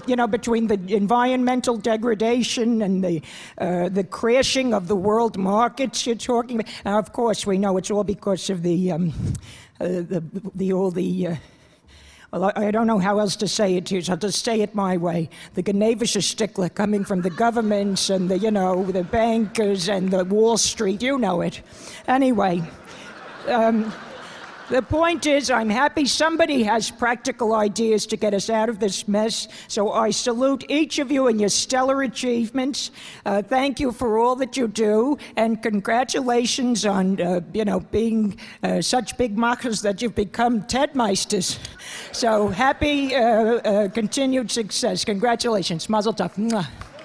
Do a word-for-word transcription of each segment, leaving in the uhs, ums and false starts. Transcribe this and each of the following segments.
you know, between the environmental degradation and the, uh, the crashing of the world markets you're talking about. Now, of course, we know it's all because of the, um, uh, the, the, all the, uh, well, I don't know how else to say it to you, so I'll just say it my way. The Gnavische Stickler coming from the governments and the, you know, the bankers and the Wall Street, you know it. Anyway, um, the point is, I'm happy somebody has practical ideas to get us out of this mess, so I salute each of you and your stellar achievements. Uh, thank you for all that you do, and congratulations on, uh, you know, being uh, such big machers that you've become TEDmeisters. So happy uh, uh, continued success. Congratulations. Mazel tov. Mwah.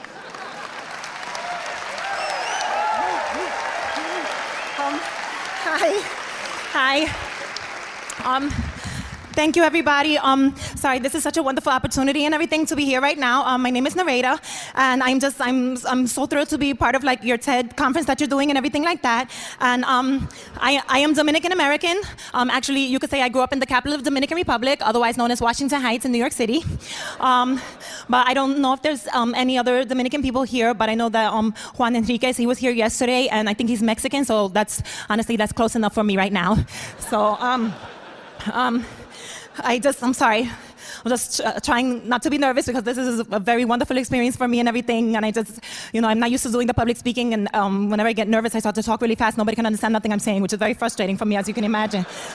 Um, hi. Hi. Um, thank you, everybody. Um, sorry, this is such a wonderful opportunity and everything to be here right now. Um, my name is Nareda, and I'm just, I'm, I'm so thrilled to be part of like your TED conference that you're doing and everything like that. And um, I, I am Dominican American. Um, actually, you could say I grew up in the capital of Dominican Republic, otherwise known as Washington Heights in New York City. Um, but I don't know if there's um, any other Dominican people here, but I know that um, Juan Enriquez, he was here yesterday, and I think he's Mexican, so that's, honestly, that's close enough for me right now. So, um, Um, I just, I'm sorry. I'm just uh, trying not to be nervous because this is a very wonderful experience for me and everything. And I just, you know, I'm not used to doing the public speaking. And um, whenever I get nervous, I start to talk really fast. Nobody can understand nothing I'm saying, which is very frustrating for me, as you can imagine.